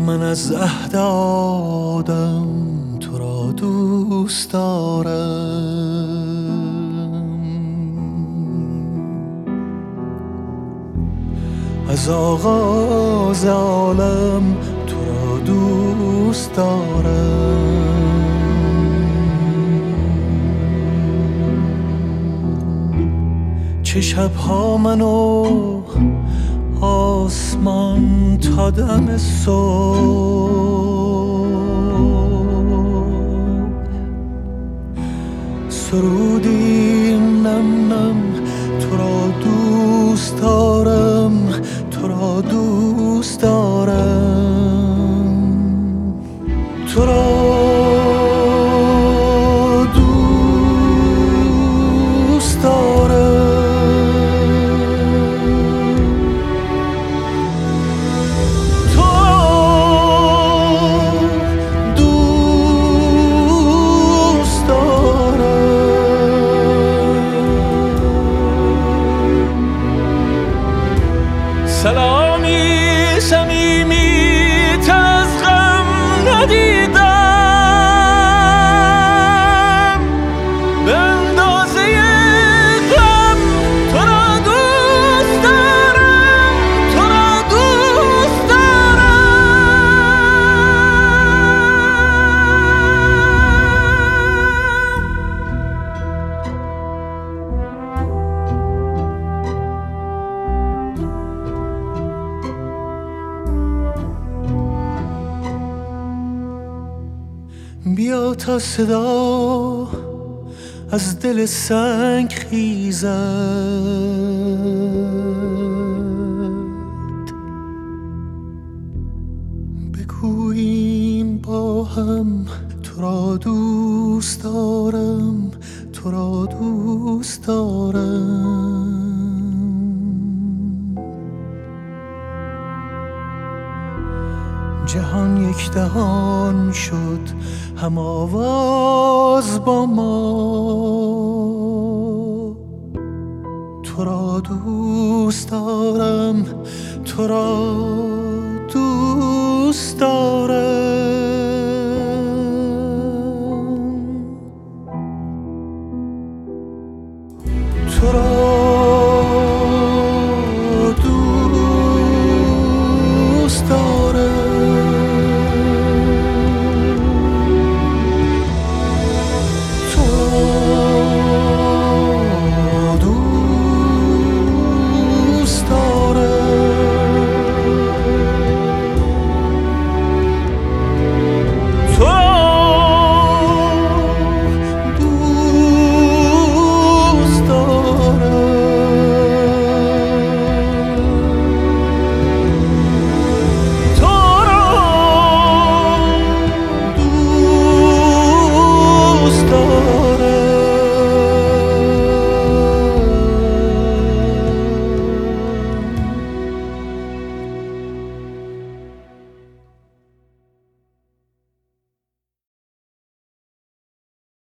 من از عهد آدم تو را دوست دارم، از آغاز عالم تو را دوست دارم. چه شبها من و آسمان تا دم صبح سرودیم نم نم تو را دوست دارم، تو را دوست دارم، تو را دوست دارم. سلامی صمیمی از غم ندیدم، به اندازه غم تو را دوست دارم، تو را دوست بیا تا صدا از دل سنگ خیزد، بگوییم با هم تو را دوست دارم، تو را دوست دارم. جهان یک دهان شد هم آواز با ما، تو را دوست دارم، تو را دوست دارم، تو را